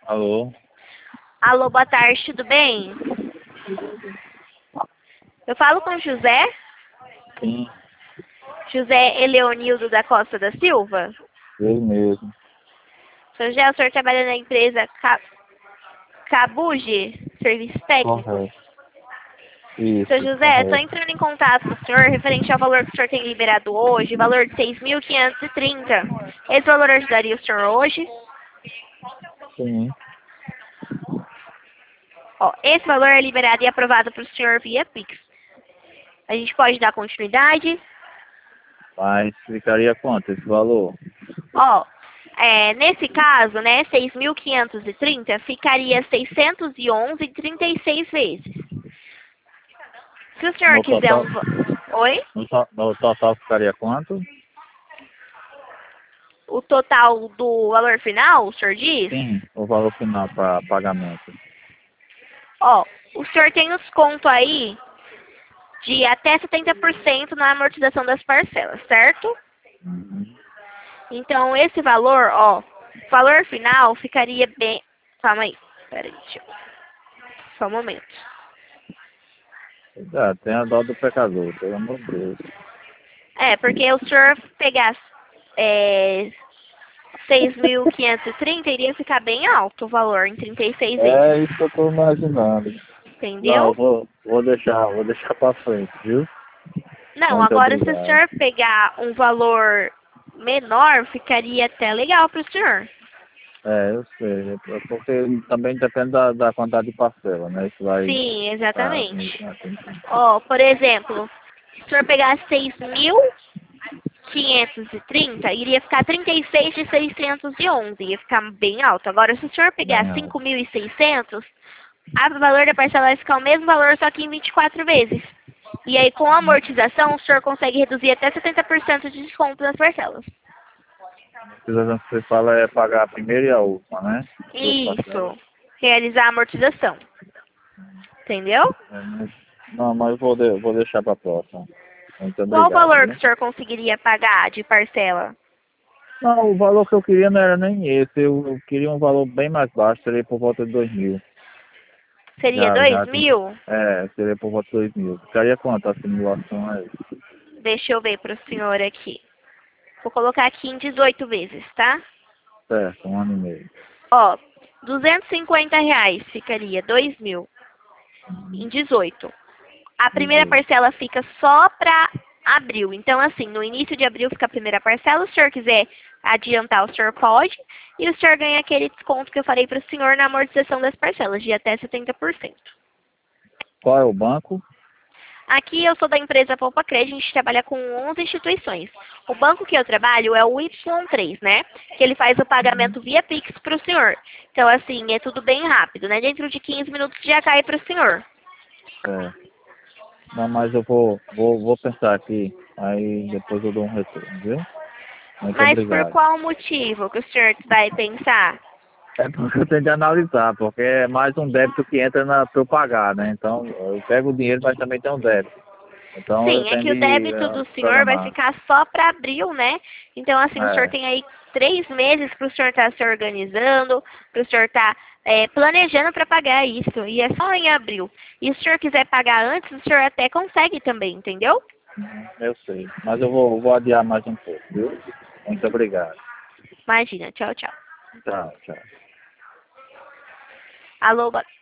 Alô? Alô, boa tarde, tudo bem? Eu falo com o José? Sim, José Eleonildo da Costa da Silva? ele mesmo. Seu José, o senhor trabalha na empresa Cabuge, Serviços Técnicos? Correto. Seu Isso, José, estou correto. entrando em contato com o senhor referente ao valor que o senhor tem liberado hoje, valor de 6.530. Esse valor ajudaria o senhor hoje? Sim. Ó, esse valor é liberado e aprovado para o senhor via Pix. A gente pode dar continuidade? Mas ficaria quanto esse valor? Ó, nesse caso, né, 6.530 ficaria 611,36 vezes. Se o senhor No quiser total, Oi? no total ficaria quanto? O total do valor final, o senhor diz? Sim, o valor final para pagamento. Ó, o senhor tem os contos aí de até 70% na amortização das parcelas, certo? Uhum. Então, esse valor, ó, o valor final ficaria bem... Calma aí, peraí, só um momento. Ah, tem a dó do pecador, pelo amor de Deus. Porque o senhor pegar é, 6.530 iria ficar bem alto o valor em 36 vezes. É isso que eu tô imaginando. Não, Entendeu? vou deixar para frente, viu? Não, Muito agora se o obrigado. senhor pegar um valor menor, ficaria até legal para o senhor. É, eu sei. É porque também depende da quantidade de parcela, né? Isso vai. Sim, Ah, exatamente. entendi. Ó, por exemplo, se o senhor pegar 6.530, iria ficar 36 de 611, ia ficar bem alto. Agora, se o senhor pegar Ganhar. 5.600, o valor da parcela vai ficar o mesmo valor, só que em 24 vezes. E aí, com a amortização, o senhor consegue reduzir até 70% de desconto nas parcelas. A que você fala é pagar a primeira e a última, né? Duas parcelas. Isso. Realizar a amortização. Entendeu? É, não, mas vou deixar para a próxima. Muito Qual o obrigado, valor que viu? o senhor conseguiria pagar de parcela? Não, o valor que eu queria não era nem esse. Eu queria um valor bem mais baixo, seria por volta de 2.000. Seria Já, 2.000? seria por volta de 2.000. Ficaria quanto a simulação aí? Deixa eu ver para o senhor aqui. Vou colocar aqui em 18 vezes, tá? Certo, 1 ano e meio. Ó, R$ 250 ficaria 2.000 em 18. A primeira 18. parcela fica só para abril. Então, assim, no início de abril fica a primeira parcela. Se o senhor quiser adiantar, o senhor pode. E o senhor ganha aquele desconto que eu falei para o senhor na amortização das parcelas, de até 70%. Qual é o banco? Aqui eu sou da empresa Poupa Crédito, a gente trabalha com 11 instituições. O banco que eu trabalho é o Y3, né? Que ele faz o pagamento via Pix para o senhor. Então, assim, é tudo bem rápido, né? Dentro de 15 minutos já cai para o senhor. É. Não, mas eu vou pensar aqui, aí depois eu dou um retorno, viu? Muito Mas por obrigado. qual motivo que o senhor vai pensar? É porque eu tenho que analisar, porque é mais um débito que entra para eu pagar, né? Então, eu pego o dinheiro, mas também tem um débito. Então, eu Sim, é tenho que o de débito do senhor vai programar. ficar só para abril, né? Então, assim, o senhor É. tem aí 3 meses para o senhor estar se organizando, para o senhor estar planejando para pagar isso. E é só em abril. E se o senhor quiser pagar antes, o senhor até consegue também, entendeu? Eu sei. Mas eu vou adiar mais um pouco, viu? Muito obrigado. Imagina. Tchau, tchau. Tchau, tchau. Alô, boa